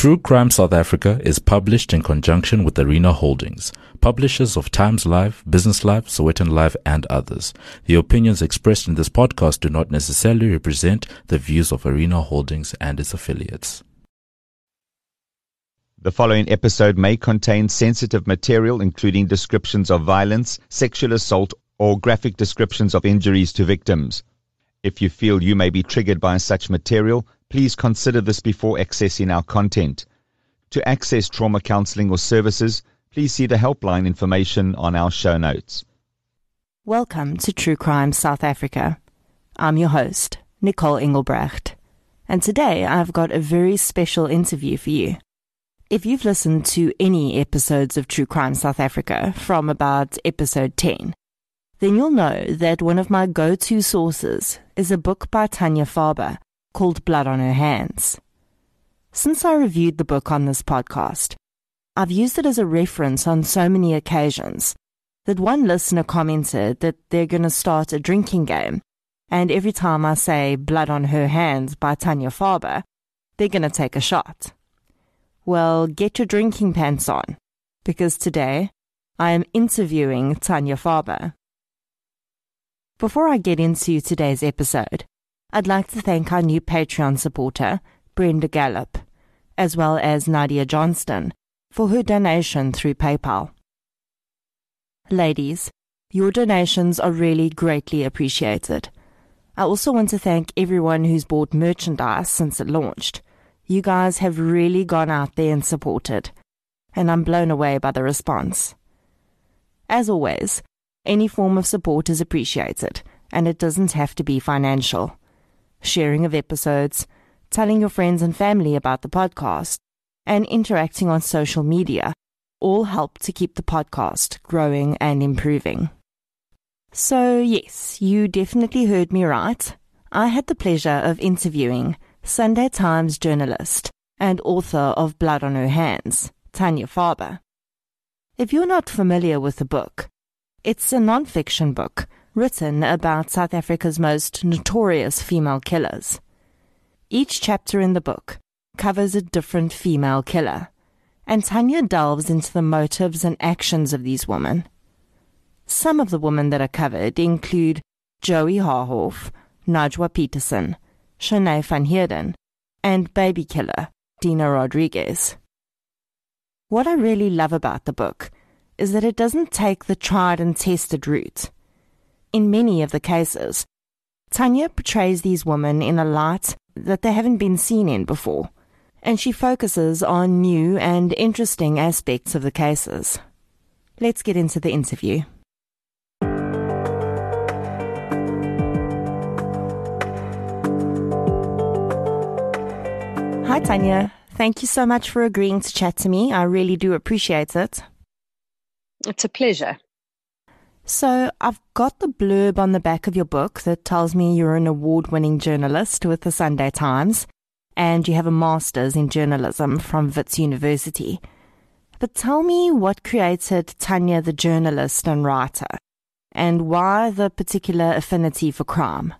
True Crime South Africa is published in conjunction with Arena Holdings, publishers of Times Live, Business Live, Sowetan Live, and others. The opinions expressed in this podcast do not necessarily represent the views of Arena Holdings and its affiliates. The following episode may contain sensitive material, including descriptions of violence, sexual assault, or graphic descriptions of injuries to victims. If you feel you may be triggered by such material, please consider this before accessing our content. To access trauma counseling or services, please see the helpline information on our show notes. Welcome to True Crime South Africa. I'm your host, Nicole Engelbrecht, and today I've got a very special interview for you. If you've listened to any episodes of True Crime South Africa from about episode 10, then you'll know that one of my go-to sources is a book by Tanya Faber called Blood on Her Hands. Since I reviewed the book on this podcast, I've used it as a reference on so many occasions that one listener commented that they're going to start a drinking game, and every time I say Blood on Her Hands by Tanya Faber, they're going to take a shot. Well, get your drinking pants on, because today I am interviewing Tanya Faber. Before I get into today's episode, I'd like to thank our new Patreon supporter, Brenda Gallup, as well as Nadia Johnston, for her donation through PayPal. Ladies, your donations are really greatly appreciated. I also want to thank everyone who's bought merchandise since it launched. You guys have really gone out there and supported, and I'm blown away by the response. As always, any form of support is appreciated, and it doesn't have to be financial. Sharing of episodes, telling your friends and family about the podcast, and interacting on social media all help to keep the podcast growing and improving. So yes, you definitely heard me right. I had the pleasure of interviewing Sunday Times journalist and author of Blood on Her Hands, Tanya Faber. If you're not familiar with the book, it's a non-fiction book written about South Africa's most notorious female killers. Each chapter in the book covers a different female killer, and Tanya delves into the motives and actions of these women. Some of the women that are covered include Joey Harhoff, Najwa Peterson, Shanae van Heerden, and baby killer Dina Rodriguez. What I really love about the book is that it doesn't take the tried and tested route. In many of the cases, Tanya portrays these women in a light that they haven't been seen in before, and she focuses on new and interesting aspects of the cases. Let's get into the interview. Hi Tanya, thank you so much for agreeing to chat to me. I really do appreciate it. It's a pleasure. So I've got the blurb on the back of your book that tells me you're an award-winning journalist with the Sunday Times and you have a master's in journalism from Wits University. But tell me what created Tanya the journalist and writer, and why the particular affinity for crime?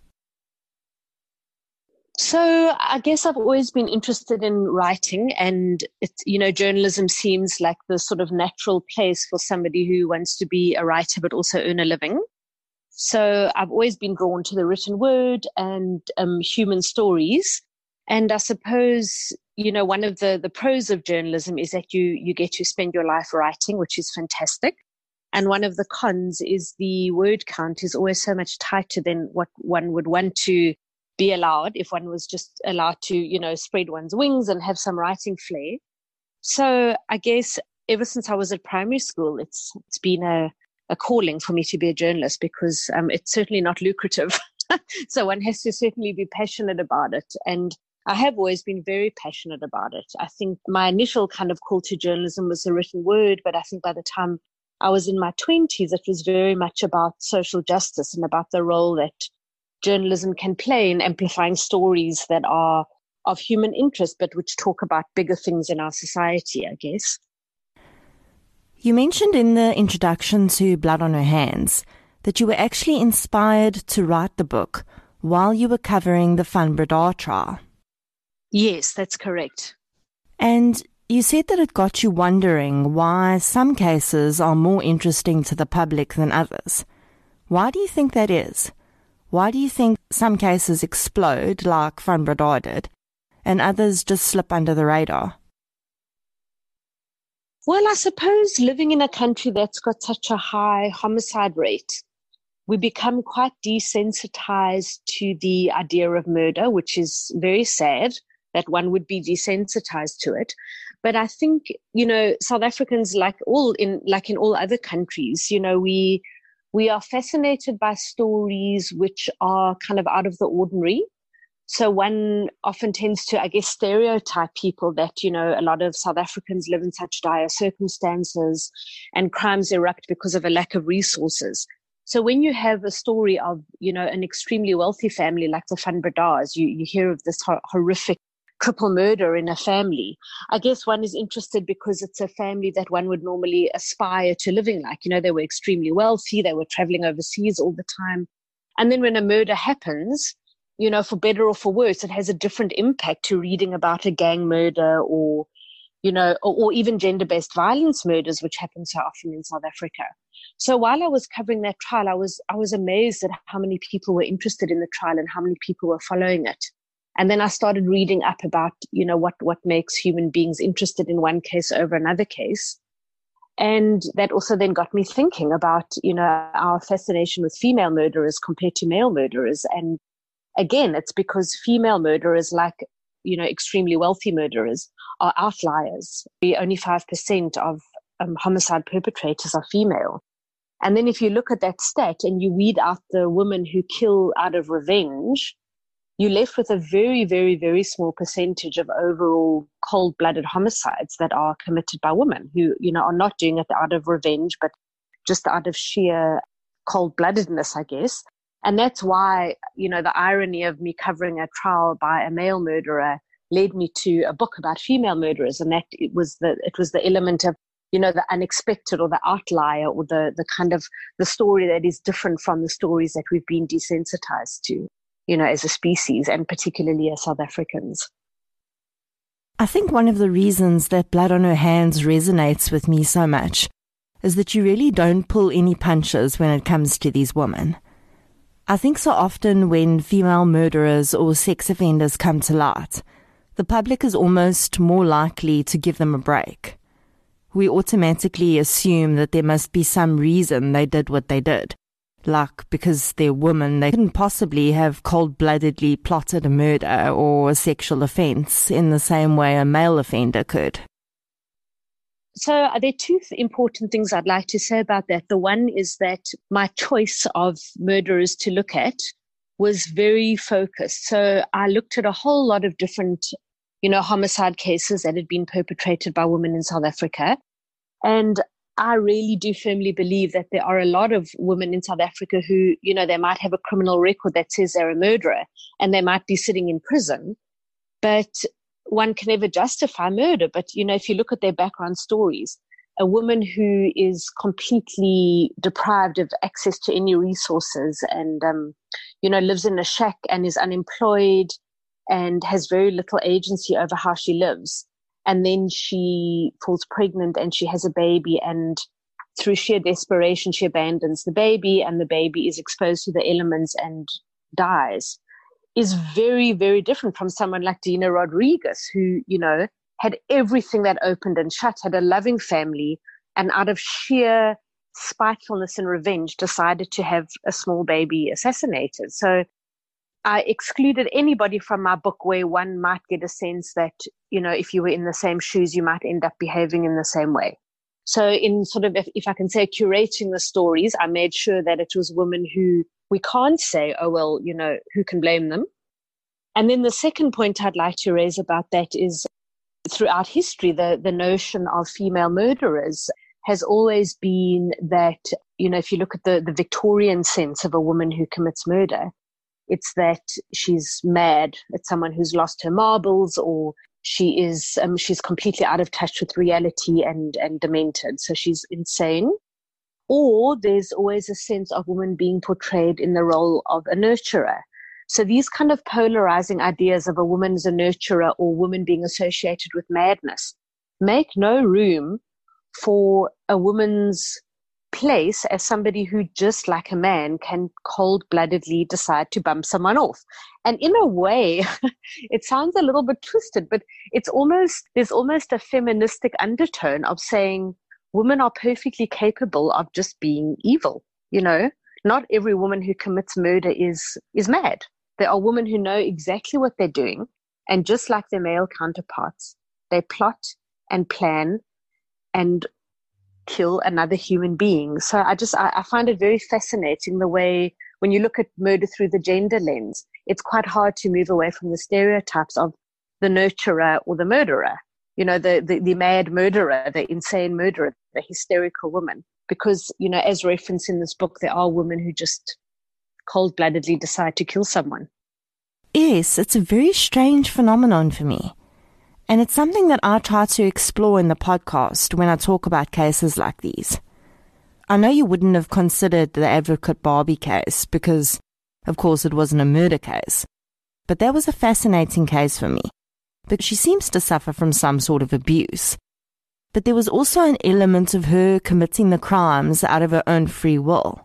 So I guess I've always been interested in writing, and journalism seems like the sort of natural place for somebody who wants to be a writer but also earn a living. So I've always been drawn to the written word and human stories. And I suppose, one of the pros of journalism is that you get to spend your life writing, which is fantastic. And one of the cons is the word count is always so much tighter than what one would want to be allowed if one was just allowed to, spread one's wings and have some writing flair. So I guess ever since I was at primary school, it's been a calling for me to be a journalist because it's certainly not lucrative. So one has to certainly be passionate about it. And I have always been very passionate about it. I think my initial kind of call to journalism was the written word, but I think by the time I was in my 20s, it was very much about social justice and about the role that journalism can play in amplifying stories that are of human interest, but which talk about bigger things in our society, I guess. You mentioned in the introduction to Blood on Her Hands that you were actually inspired to write the book while you were covering the Van Breda trial. Yes, that's correct. And you said that it got you wondering why some cases are more interesting to the public than others. Why do you think that is? Why do you think some cases explode like Van Breda did and others just slip under the radar? Well, I suppose living in a country that's got such a high homicide rate, we become quite desensitized to the idea of murder, which is very sad that one would be desensitized to it. But I think, South Africans, like in all other countries, we are fascinated by stories which are kind of out of the ordinary. So one often tends to, I guess, stereotype people that, a lot of South Africans live in such dire circumstances and crimes erupt because of a lack of resources. So when you have a story of, an extremely wealthy family like the Van Bredas, you hear of this horrific triple murder in a family. I guess one is interested because it's a family that one would normally aspire to living like. They were extremely wealthy. They were traveling overseas all the time. And then when a murder happens, for better or for worse, it has a different impact to reading about a gang murder or even gender-based violence murders, which happen so often in South Africa. So while I was covering that trial, I was amazed at how many people were interested in the trial and how many people were following it. And then I started reading up about, what makes human beings interested in one case over another case. And that also then got me thinking about, our fascination with female murderers compared to male murderers. And again, it's because female murderers, like, extremely wealthy murderers, are outliers. Only 5% of homicide perpetrators are female. And then if you look at that stat and you weed out the women who kill out of revenge, you're left with a very, very, very small percentage of overall cold-blooded homicides that are committed by women who, are not doing it out of revenge, but just out of sheer cold-bloodedness, I guess. And that's why, the irony of me covering a trial by a male murderer led me to a book about female murderers. And that it was the element of, the unexpected or the outlier or the kind of the story that is different from the stories that we've been desensitized to, as a species and particularly as South Africans. I think one of the reasons that Blood on Her Hands resonates with me so much is that you really don't pull any punches when it comes to these women. I think so often when female murderers or sex offenders come to light, the public is almost more likely to give them a break. We automatically assume that there must be some reason they did what they did. Like because they're women, they couldn't possibly have cold-bloodedly plotted a murder or a sexual offence in the same way a male offender could. So there are two important things I'd like to say about that. The one is that my choice of murderers to look at was very focused. So I looked at a whole lot of different, homicide cases that had been perpetrated by women in South Africa. And I really do firmly believe that there are a lot of women in South Africa who, they might have a criminal record that says they're a murderer and they might be sitting in prison, but one can never justify murder. But, if you look at their background stories, a woman who is completely deprived of access to any resources and, lives in a shack and is unemployed and has very little agency over how she lives. And then she falls pregnant and she has a baby, and through sheer desperation, she abandons the baby, and the baby is exposed to the elements and dies, is very, very different from someone like Dina Rodriguez, who, had everything that opened and shut, had a loving family, and out of sheer spitefulness and revenge decided to have a small baby assassinated. So I excluded anybody from my book where one might get a sense that, if you were in the same shoes, you might end up behaving in the same way. So in sort of, if I can say, curating the stories, I made sure that it was women who we can't say, oh, well, who can blame them? And then the second point I'd like to raise about that is throughout history, the notion of female murderers has always been that, if you look at the Victorian sense of a woman who commits murder, it's that she's mad. It's someone who's lost her marbles, or she's completely out of touch with reality and demented. So she's insane. Or there's always a sense of women being portrayed in the role of a nurturer. So these kind of polarizing ideas of a woman as a nurturer or woman being associated with madness make no room for a woman's place as somebody who, just like a man, can cold-bloodedly decide to bump someone off. And in a way, it sounds a little bit twisted, but there's almost a feministic undertone of saying women are perfectly capable of just being evil. Not every woman who commits murder is mad. There are women who know exactly what they're doing, and just like their male counterparts, they plot and plan and kill another human being. So I find it very fascinating the way, when you look at murder through the gender lens, it's quite hard to move away from the stereotypes of the nurturer or the murderer, the mad murderer, the insane murderer, the hysterical woman. Because, as referenced in this book, there are women who just cold-bloodedly decide to kill someone. Yes, it's a very strange phenomenon for me. And it's something that I try to explore in the podcast when I talk about cases like these. I know you wouldn't have considered the Advocate Barbie case because, of course, it wasn't a murder case. But that was a fascinating case for me because she seems to suffer from some sort of abuse. But there was also an element of her committing the crimes out of her own free will.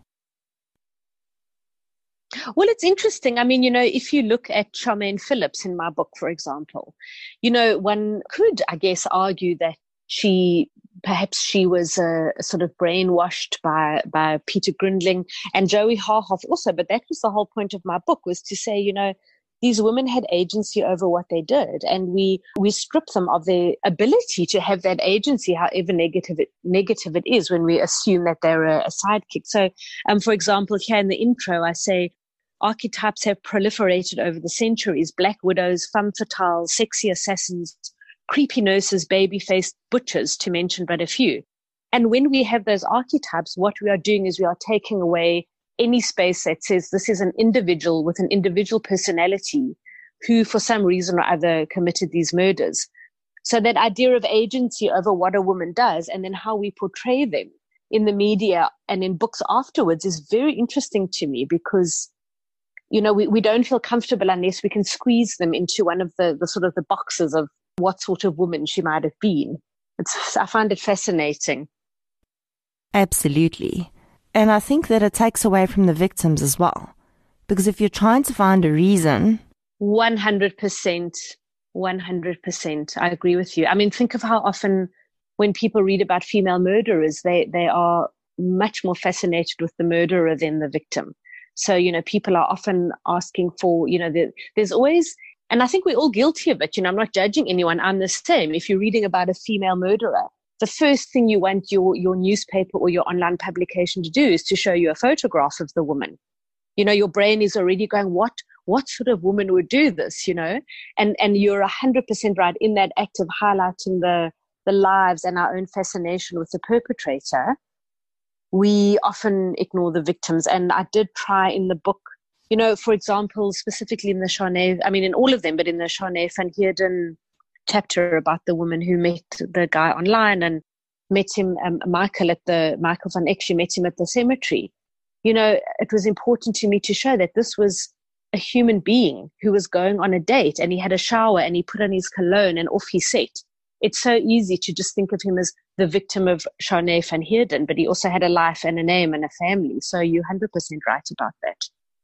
Well, it's interesting. I mean, if you look at Charmaine Phillips in my book, for example, one could, I guess, argue that perhaps she was sort of brainwashed by Peter Grindling and Joey Harhoff also. But that was the whole point of my book, was to say, these women had agency over what they did, and we strip them of their ability to have that agency, however negative it is, when we assume that they're a sidekick. So, for example, here in the intro, I say, archetypes have proliferated over the centuries: black widows, femme fatale, sexy assassins, creepy nurses, baby-faced butchers, to mention but a few. And when we have those archetypes, what we are doing is we are taking away any space that says this is an individual with an individual personality who, for some reason or other, committed these murders. So that idea of agency over what a woman does and then how we portray them in the media and in books afterwards is very interesting to me, because we don't feel comfortable unless we can squeeze them into one of the sort of the boxes of what sort of woman she might have been. I find it fascinating. Absolutely. And I think that it takes away from the victims as well. Because if you're trying to find a reason... 100%. I agree with you. I mean, think of how often when people read about female murderers, they are much more fascinated with the murderer than the victim. So, people are often asking for, there's always, and I think we're all guilty of it. I'm not judging anyone. I'm the same. If you're reading about a female murderer, the first thing you want your newspaper or your online publication to do is to show you a photograph of the woman. Your brain is already going, what sort of woman would do this, And you're 100% right in that act of highlighting the lives and our own fascination with the perpetrator. We often ignore the victims. And I did try in the book, for example, specifically in the Charnay, I mean, in all of them, but in the Charnay van Heerden chapter about the woman who met the guy online and met him, Michael van Eck, she met him at the cemetery. It was important to me to show that this was a human being who was going on a date, and he had a shower and he put on his cologne and off he set. It's so easy to just think of him as the victim of Charnay van Heerden, but he also had a life and a name and a family. So you're 100% right about that.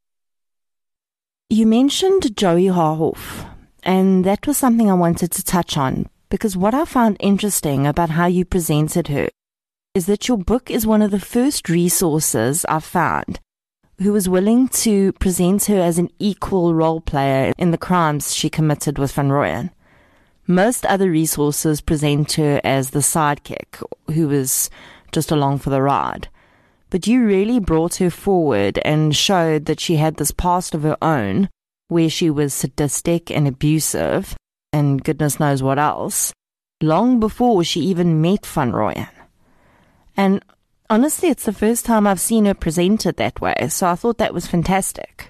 You mentioned Joey Harhoff, and that was something I wanted to touch on, because what I found interesting about how you presented her is that your book is one of the first resources I've found who was willing to present her as an equal role player in the crimes she committed with Van Rooyen. Most other resources present her as the sidekick who was just along for the ride. But you really brought her forward and showed that she had this past of her own where she was sadistic and abusive and goodness knows what else, long before she even met Van Rooyen. And honestly, it's the first time I've seen her presented that way, so I thought that was fantastic.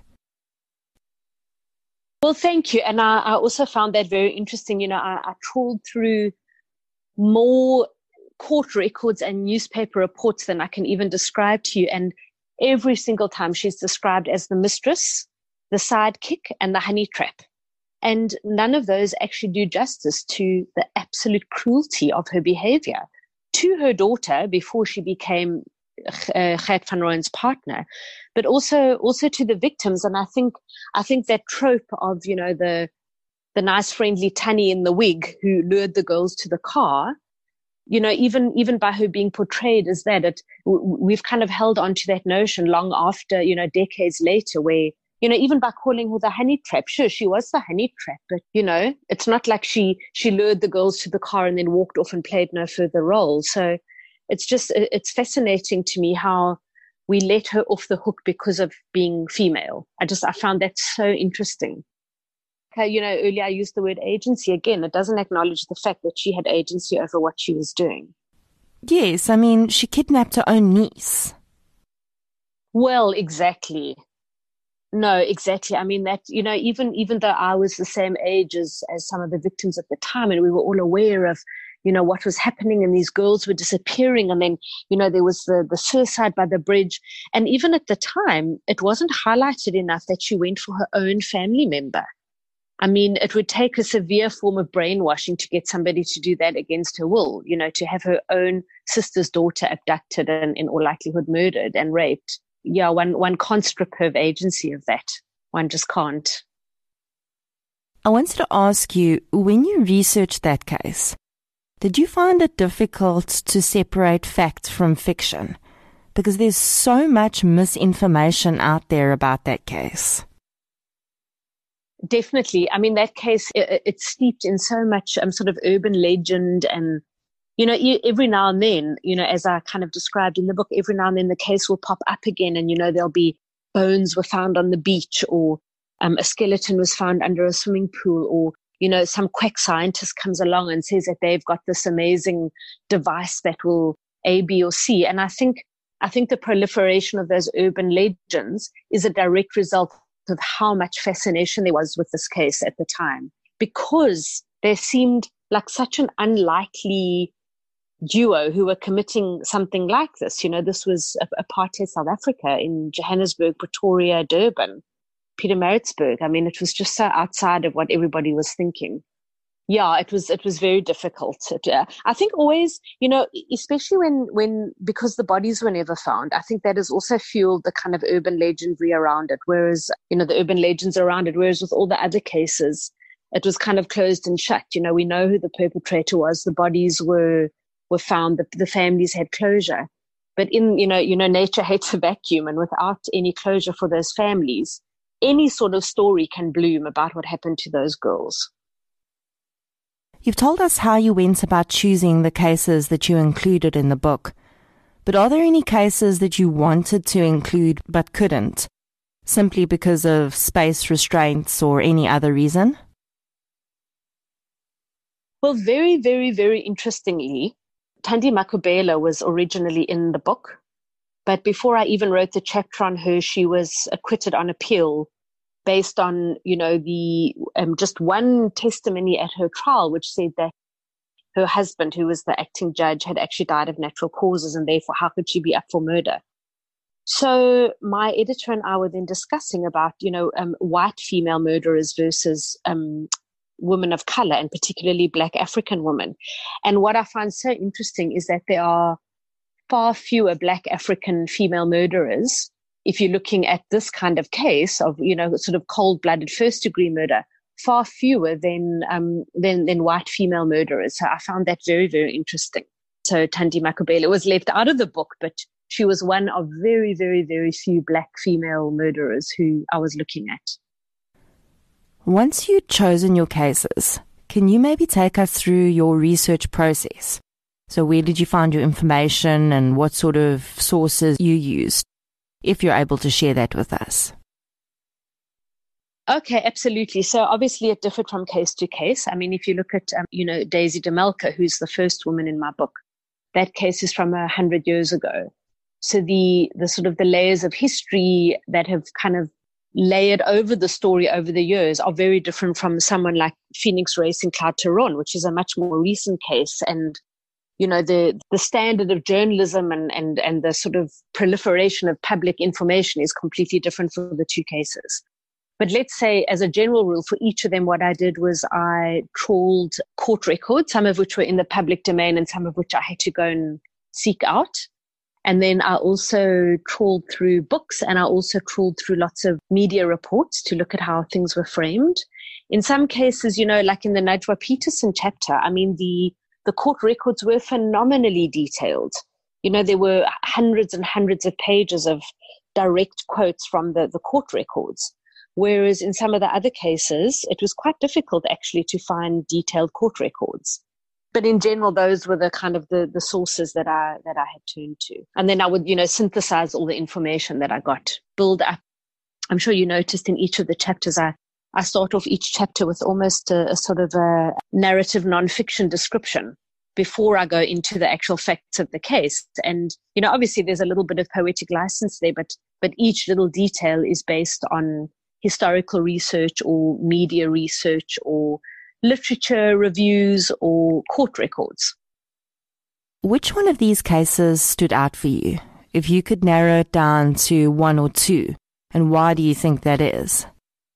Well, thank you. And I also found that very interesting. I trawled through more court records and newspaper reports than I can even describe to you. And every single time she's described as the mistress the sidekick, and the honey trap. And none of those actually do justice to the absolute cruelty of her behavior to her daughter before she became Gert van Rooyen's partner, but also to the victims. And I think that trope of, the nice friendly Tanny in the wig who lured the girls to the car, even by her being portrayed as that, we've kind of held on to that notion long after, decades later, where, even by calling her the honey trap, sure, she was the honey trap, but, it's not like she lured the girls to the car and then walked off and played no further role. So it's fascinating to me how we let her off the hook because of being female. I found that so interesting. Okay, earlier I used the word agency. Again, it doesn't acknowledge the fact that she had agency over what she was doing. Yes, I mean, she kidnapped her own niece. Well, exactly. No, exactly. I mean, that, even though I was the same age as some of the victims at the time, and we were all aware of, what was happening, and these girls were disappearing, and then, there was the suicide by the bridge. And even at the time, it wasn't highlighted enough that she went for her own family member. I mean, it would take a severe form of brainwashing to get somebody to do that against her will, to have her own sister's daughter abducted and in all likelihood murdered and raped. Yeah, one can't strip her of agency of that. One just can't. I wanted to ask you, when you researched that case, did you find it difficult to separate fact from fiction? Because there's so much misinformation out there about that case. Definitely. I mean, that case, it's steeped in so much sort of urban legend, and, every now and then, as I kind of described in the book, every now and then the case will pop up again, and, there'll be bones were found on the beach, or a skeleton was found under a swimming pool, or, some quack scientist comes along and says that they've got this amazing device that will A, B, or C. And I think the proliferation of those urban legends is a direct result of how much fascination there was with this case at the time, because there seemed like such an unlikely duo who were committing something like this. This was apartheid South Africa, in Johannesburg, Pretoria, Durban, Pietermaritzburg. I mean, it was just so outside of what everybody was thinking. Yeah, it was very difficult. I think always, especially when because the bodies were never found, I think that has also fueled the kind of urban legendary around it. Whereas, the urban legends around it, whereas with all the other cases, it was kind of closed and shut. We know who the perpetrator was. The bodies were found. The families had closure. But in, nature hates a vacuum, and without any closure for those families, any sort of story can bloom about what happened to those girls. You've told us how you went about choosing the cases that you included in the book, but are there any cases that you wanted to include but couldn't, simply because of space restraints or any other reason? Well, very, very, very interestingly, Thandi Makubela was originally in the book, but before I even wrote the chapter on her, she was acquitted on appeal based on, the just one testimony at her trial, which said that her husband, who was the acting judge, had actually died of natural causes, and therefore how could she be up for murder? So my editor and I were then discussing about, white female murderers versus women of color, and particularly Black African women. And what I find so interesting is that there are far fewer Black African female murderers if you're looking at this kind of case of, sort of cold-blooded first-degree murder, far fewer than white female murderers. So I found that very, very interesting. So Thandi Makubela was left out of the book, but she was one of very, very, very few Black female murderers who I was looking at. Once you'd chosen your cases, can you maybe take us through your research process? So where did you find your information, and what sort of sources you used, if you're able to share that with us? Okay, absolutely. So obviously it differed from case to case. I mean, if you look at, Daisy DeMelka, who's the first woman in my book, that case is from 100 years ago. So the sort of the layers of history that have kind of layered over the story over the years are very different from someone like Phoenix Racing Cloud Theron, which is a much more recent case. And the standard of journalism and the sort of proliferation of public information is completely different for the two cases. But let's say, as a general rule, for each of them, what I did was I trawled court records, some of which were in the public domain and some of which I had to go and seek out. And then I also trawled through books, and I also trawled through lots of media reports to look at how things were framed. In some cases, like in the Najwa Peterson chapter, I mean, the court records were phenomenally detailed. There were hundreds and hundreds of pages of direct quotes from the court records. Whereas in some of the other cases, it was quite difficult actually to find detailed court records. But in general, those were the kind of the sources that I had turned to. And then I would, synthesize all the information that I got, build up. I'm sure you noticed in each of the chapters, I start off each chapter with almost a sort of a narrative nonfiction description before I go into the actual facts of the case. And, obviously there's a little bit of poetic license there, but each little detail is based on historical research or media research or literature reviews or court records. Which one of these cases stood out for you? If you could narrow it down to one or two, and why do you think that is?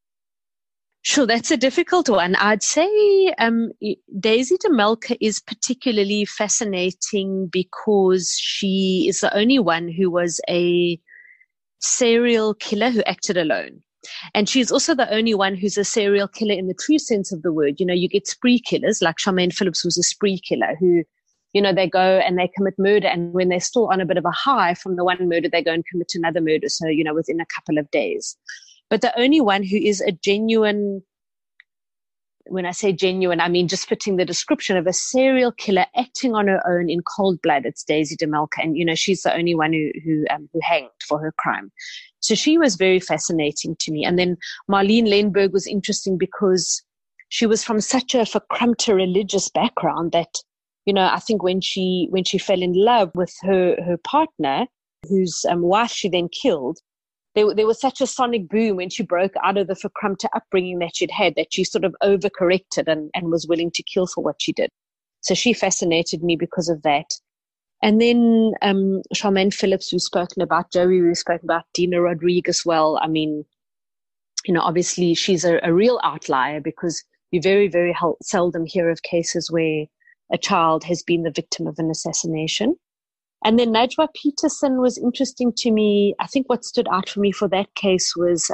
Sure, that's a difficult one. I'd say Daisy DeMelker is particularly fascinating because she is the only one who was a serial killer who acted alone. And she's also the only one who's a serial killer in the true sense of the word. You get spree killers, like Charmaine Phillips was a spree killer who, they go and they commit murder. And when they're still on a bit of a high from the one murder, they go and commit another murder. So, within a couple of days. But the only one who is a genuine, when I say genuine, I mean just fitting the description of a serial killer acting on her own in cold blood, it's Daisy DeMelker. And, she's the only one who hanged for her crime. So she was very fascinating to me. And then Marlene Lenberg was interesting because she was from such a verkrumpte religious background that, I think when she fell in love with her partner, whose wife she then killed, there was such a sonic boom when she broke out of the verkrumpte upbringing that she'd had that she sort of overcorrected and was willing to kill for what she did. So she fascinated me because of that. And then Charmaine Phillips, we've spoken about, Joey, we've spoken about, Dina Rodriguez. Well, I mean, obviously she's a real outlier because you very, very seldom hear of cases where a child has been the victim of an assassination. And then Najwa Peterson was interesting to me. I think what stood out for me for that case was,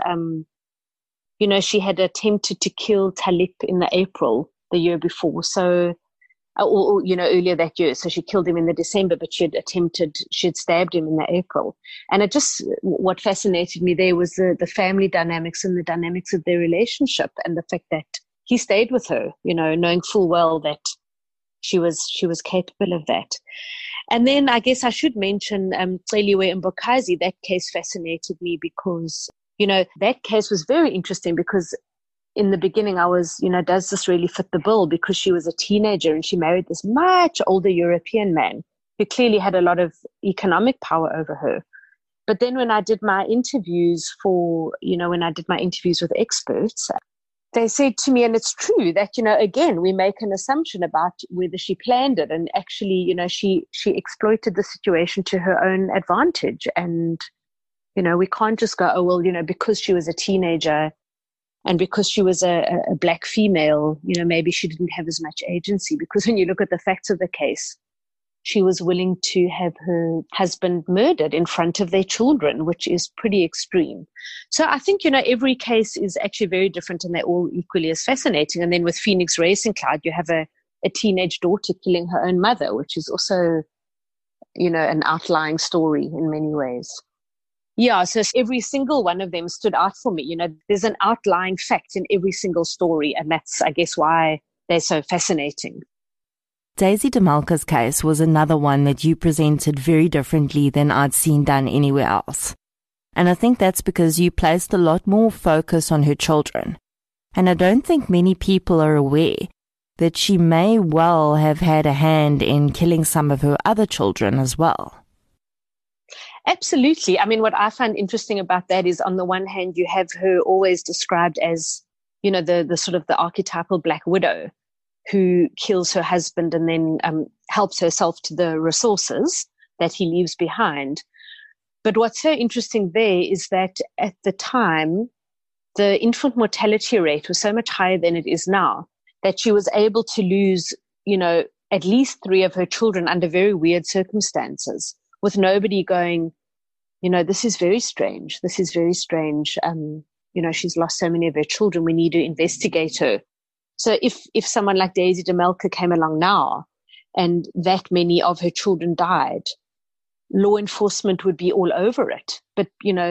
she had attempted to kill Talib in the April the year before. So, or earlier that year. So she killed him in the December, but she had stabbed him in the April. And what fascinated me there was the family dynamics and the dynamics of their relationship and the fact that he stayed with her, knowing full well that she was capable of that. And then I guess I should mention Celiwe Mbokazi. That case fascinated me because, that case was very interesting because in the beginning I was, does this really fit the bill? Because she was a teenager and she married this much older European man who clearly had a lot of economic power over her. But then when I did my interviews with experts, they said to me, and it's true that, again, we make an assumption about whether she planned it. And actually, she exploited the situation to her own advantage. And, we can't just go, oh, well, because she was a teenager and because she was a black female, maybe she didn't have as much agency. Because when you look at the facts of the case, she was willing to have her husband murdered in front of their children, which is pretty extreme. So I think, every case is actually very different and they're all equally as fascinating. And then with Phoenix Racing Cloud, you have a teenage daughter killing her own mother, which is also, an outlying story in many ways. Yeah, so every single one of them stood out for me. There's an outlying fact in every single story, and that's, I guess, why they're so fascinating. Daisy DeMelker's case was another one that you presented very differently than I'd seen done anywhere else. And I think that's because you placed a lot more focus on her children. And I don't think many people are aware that she may well have had a hand in killing some of her other children as well. Absolutely. I mean, what I find interesting about that is, on the one hand, you have her always described as, the sort of the archetypal black widow who kills her husband and then helps herself to the resources that he leaves behind. But what's so interesting there is that at the time, the infant mortality rate was so much higher than it is now that she was able to lose, at least 3 of her children under very weird circumstances, with nobody going, this is very strange. This is very strange. She's lost so many of her children. We need to investigate her. So if someone like Daisy DeMelker came along now and that many of her children died, law enforcement would be all over it. But,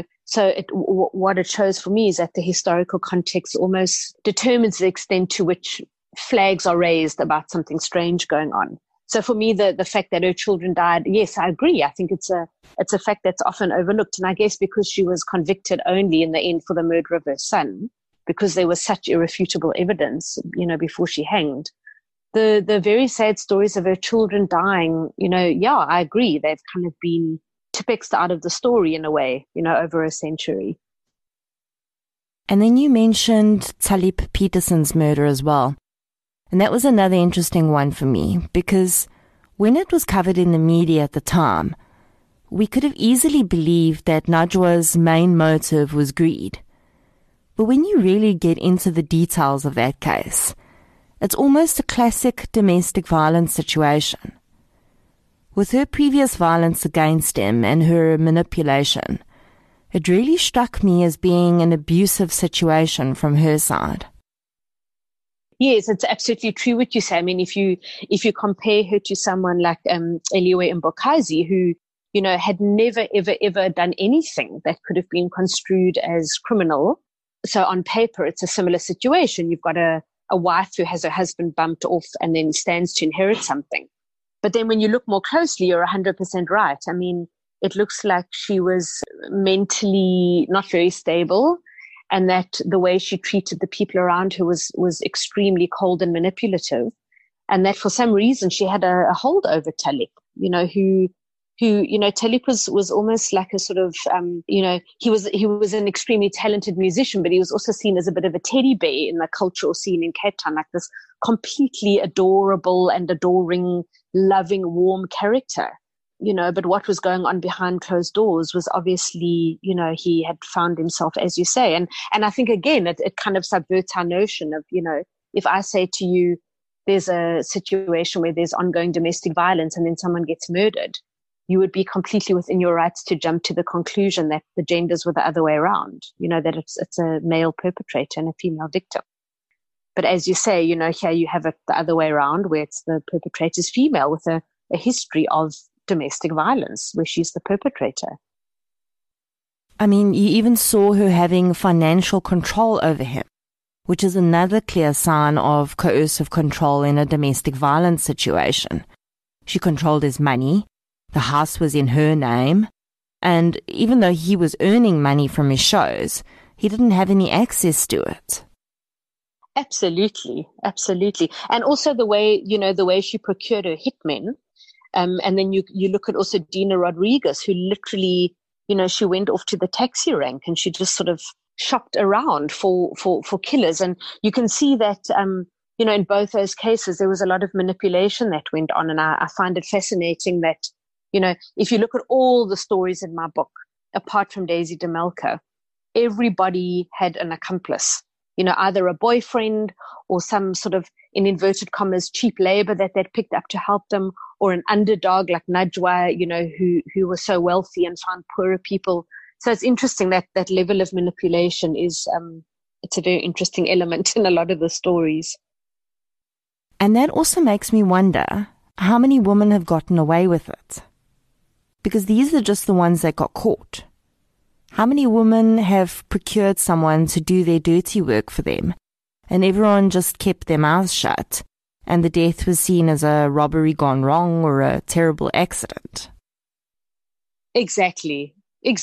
what it shows for me is that the historical context almost determines the extent to which flags are raised about something strange going on. So for me, the fact that her children died, yes, I agree. I think it's a fact that's often overlooked. And I guess because she was convicted only in the end for the murder of her son, because there was such irrefutable evidence, before she hanged, the very sad stories of her children dying, I agree. They've kind of been typics out of the story in a way, over a century. And then you mentioned Talib Peterson's murder as well. And that was another interesting one for me, because when it was covered in the media at the time, we could have easily believed that Najwa's main motive was greed. But when you really get into the details of that case, it's almost a classic domestic violence situation. With her previous violence against him and her manipulation, it really struck me as being an abusive situation from her side. Yes, it's absolutely true what you say. I mean, if you compare her to someone like Eliwe Mbokazi, who, had never, ever, ever done anything that could have been construed as criminal. So on paper, it's a similar situation. You've got a wife who has her husband bumped off and then stands to inherit something. But then when you look more closely, you're 100% right. I mean, it looks like she was mentally not very stable, and that the way she treated the people around her was extremely cold and manipulative, and that for some reason she had a hold over Talib, who Talib was almost like a sort of, he was an extremely talented musician, but he was also seen as a bit of a teddy bear in the cultural scene in Cape Town, like this completely adorable and adoring, loving, warm character. But what was going on behind closed doors was obviously, he had found himself, as you say. And I think, again, it kind of subverts our notion of, if I say to you, there's a situation where there's ongoing domestic violence and then someone gets murdered, you would be completely within your rights to jump to the conclusion that the genders were the other way around, that it's a male perpetrator and a female victim. But as you say, here you have it the other way around, where it's the perpetrator's female with a history of domestic violence where she's the perpetrator. I mean, you even saw her having financial control over him, which is another clear sign of coercive control in a domestic violence situation. She controlled his money, the house was in her name, and even though he was earning money from his shows, he didn't have any access to it. Absolutely, absolutely. And also the way she procured her hitmen. And then you look at also Dina Rodriguez, who literally, she went off to the taxi rank and she just sort of shopped around for killers. And you can see that, in both those cases, there was a lot of manipulation that went on. And I find it fascinating that, if you look at all the stories in my book, apart from Daisy DeMelker, everybody had an accomplice, either a boyfriend or some sort of, in inverted commas, cheap labor that they'd picked up to help them, or an underdog like Najwa, who was so wealthy and found poorer people. So it's interesting that level of manipulation is, it's a very interesting element in a lot of the stories. And that also makes me wonder how many women have gotten away with it. Because these are just the ones that got caught. How many women have procured someone to do their dirty work for them, and everyone just kept their mouths shut, and the death was seen as a robbery gone wrong or a terrible accident? Exactly.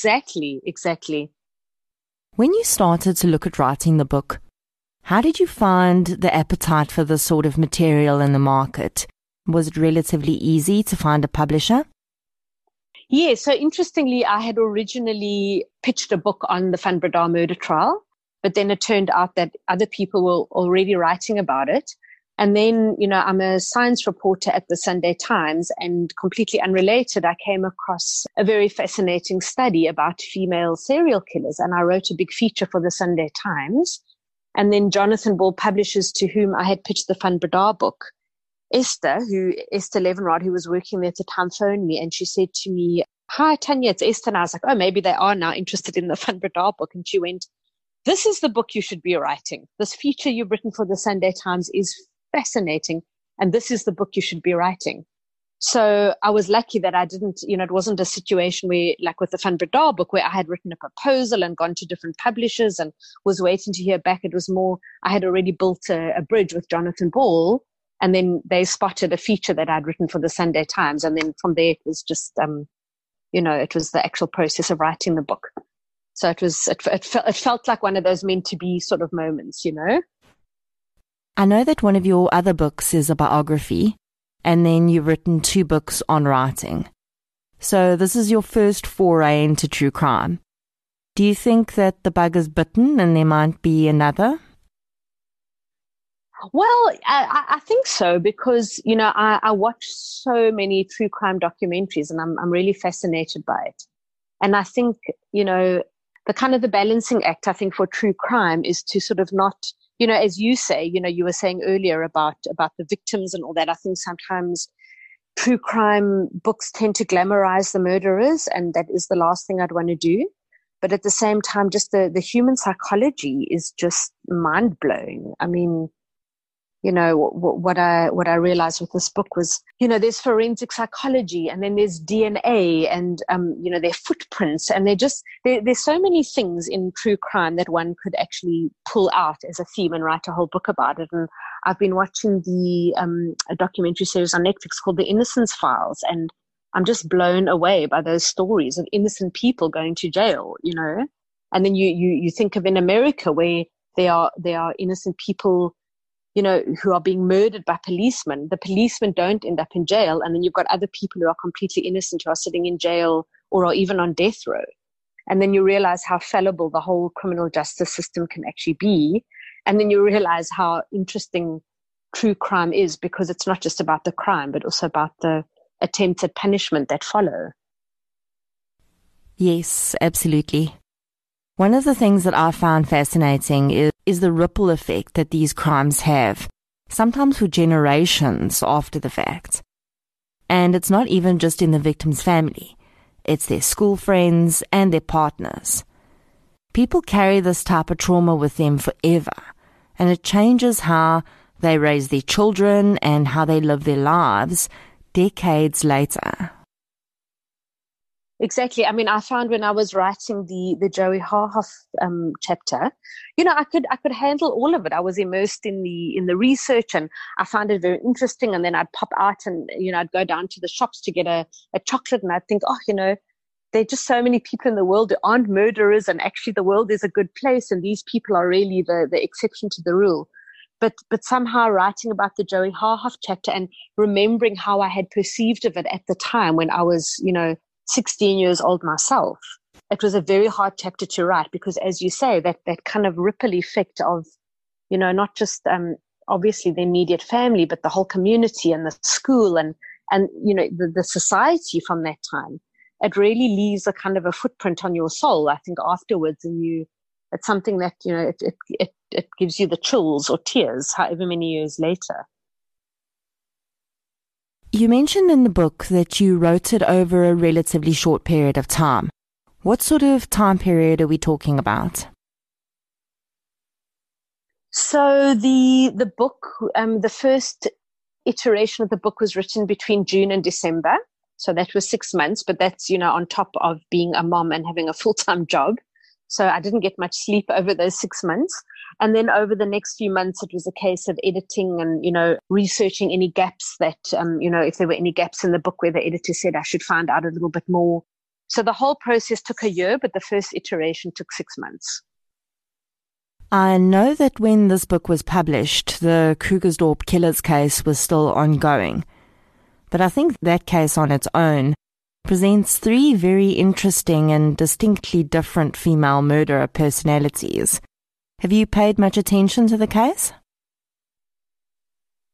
When you started to look at writing the book, how did you find the appetite for this sort of material in the market? Was it relatively easy to find a publisher? Yeah, so interestingly, I had originally pitched a book on the Van Breda murder trial, but then it turned out that other people were already writing about it. And then, I'm a science reporter at the Sunday Times, and completely unrelated, I came across a very fascinating study about female serial killers. And I wrote a big feature for the Sunday Times. And then Jonathan Ball Publishers, to whom I had pitched the Van Breda book, Esther Levenrod, who was working there at the time, phoned me and she said to me, "Hi, Tanya, it's Esther." And I was like, oh, maybe they are now interested in the Van Breda book. And she went, "This is the book you should be writing. This feature you've written for the Sunday Times is fascinating. And this is the book you should be writing." So I was lucky that I didn't, it wasn't a situation where, like with the Van Breda book, where I had written a proposal and gone to different publishers and was waiting to hear back. It was more, I had already built a bridge with Jonathan Ball, and then they spotted a feature that I'd written for the Sunday Times. And then from there, it was just, it was the actual process of writing the book. So it felt like one of those meant to be sort of moments, I know that one of your other books is a biography, and then you've written 2 books on writing. So this is your first foray into true crime. Do you think that the bug is bitten and there might be another? Well, I think so, because, I watch so many true crime documentaries and I'm really fascinated by it. And I think, the kind of the balancing act, I think, for true crime is to sort of not, as you say, you were saying earlier about the victims and all that. I think sometimes true crime books tend to glamorize the murderers, and that is the last thing I'd want to do. But at the same time, just the human psychology is just mind blowing. I mean, what I realized with this book was, there's forensic psychology, and then there's DNA, and, their footprints, and there's so many things in true crime that one could actually pull out as a theme and write a whole book about it. And I've been watching a documentary series on Netflix called The Innocence Files, and I'm just blown away by those stories of innocent people going to jail, and then you think of in America where there are innocent people, who are being murdered by policemen. The policemen don't end up in jail. And then you've got other people who are completely innocent who are sitting in jail or are even on death row. And then you realize how fallible the whole criminal justice system can actually be. And then you realize how interesting true crime is, because it's not just about the crime, but also about the attempts at punishment that follow. Yes, absolutely. One of the things that I found fascinating is the ripple effect that these crimes have, sometimes for generations after the fact. And it's not even just in the victim's family. It's their school friends and their partners. People carry this type of trauma with them forever, and it changes how they raise their children and how they live their lives decades later. Exactly. I mean, I found when I was writing the Joey Haarhoff chapter, I could handle all of it. I was immersed in the research, and I found it very interesting. And then I'd pop out and, I'd go down to the shops to get a chocolate, and I'd think, there are just so many people in the world who aren't murderers, and actually the world is a good place, and these people are really the exception to the rule. But somehow writing about the Joey Haarhoff chapter and remembering how I had perceived of it at the time when I was, 16 years old myself, it was a very hard chapter to write, because, as you say, that kind of ripple effect of, not just obviously the immediate family, but the whole community and the school and the society from that time, it really leaves a kind of a footprint on your soul, I think, afterwards. And it's something that, it gives you the chills or tears, however many years later. You mentioned in the book that you wrote it over a relatively short period of time. What sort of time period are we talking about? So the book, the first iteration of the book was written between June and December. So that was 6 months, but that's, on top of being a mom and having a full-time job. So I didn't get much sleep over those 6 months. And then over the next few months, it was a case of editing and, researching any gaps that, if there were any gaps in the book where the editor said I should find out a little bit more. So the whole process took a year, but the first iteration took 6 months. I know that when this book was published, the Krugersdorp killers case was still ongoing. But I think that case on its own presents 3 very interesting and distinctly different female murderer personalities. Have you paid much attention to the case?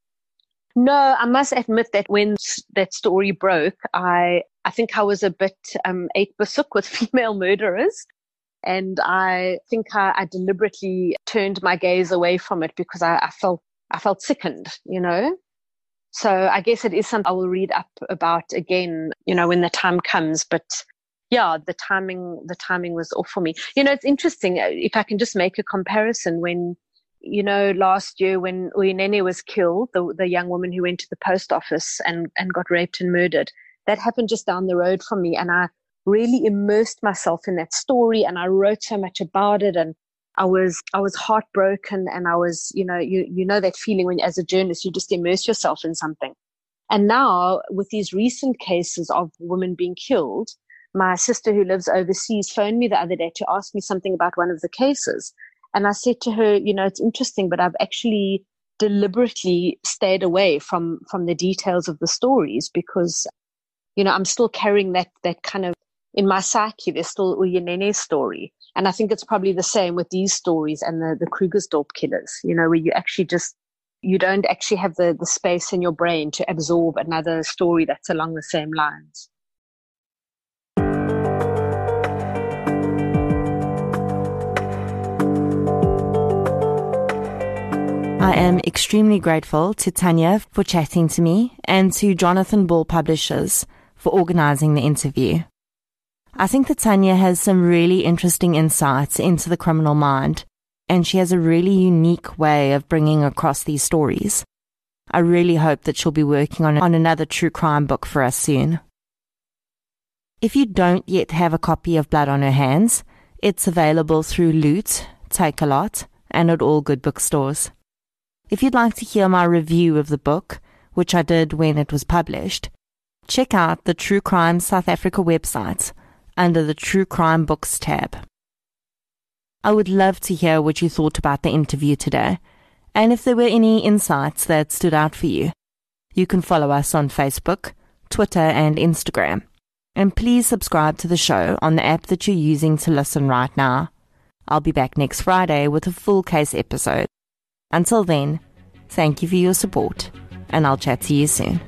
No, I must admit that when that story broke, I think I was a bit ate basuk with female murderers. And I think I deliberately turned my gaze away from it because I felt sickened, So I guess it is something I will read up about again, when the time comes. But yeah, the timing was off for me. It's interesting if I can just make a comparison when, last year when Uyinene was killed, the young woman who went to the post office and got raped and murdered, that happened just down the road from me. And I really immersed myself in that story and I wrote so much about it. And I was heartbroken and I was, you know that feeling when as a journalist, you just immerse yourself in something. And now with these recent cases of women being killed, my sister who lives overseas phoned me the other day to ask me something about one of the cases. And I said to her, it's interesting, but I've actually deliberately stayed away from the details of the stories because, I'm still carrying that kind of, in my psyche, there's still Uyinene's story. And I think it's probably the same with these stories and the Krugersdorp killers, where you actually you don't actually have the space in your brain to absorb another story that's along the same lines. I am extremely grateful to Tanya for chatting to me and to Jonathan Ball Publishers for organizing the interview. I think that Tanya has some really interesting insights into the criminal mind, and she has a really unique way of bringing across these stories. I really hope that she'll be working on another true crime book for us soon. If you don't yet have a copy of Blood on Her Hands, it's available through Loot, Takealot, and at all good bookstores. If you'd like to hear my review of the book, which I did when it was published, check out the True Crime South Africa website under the True Crime Books tab. I would love to hear what you thought about the interview today, and if there were any insights that stood out for you. You can follow us on Facebook, Twitter, and Instagram. And please subscribe to the show on the app that you're using to listen right now. I'll be back next Friday with a full case episode. Until then, thank you for your support, and I'll chat to you soon.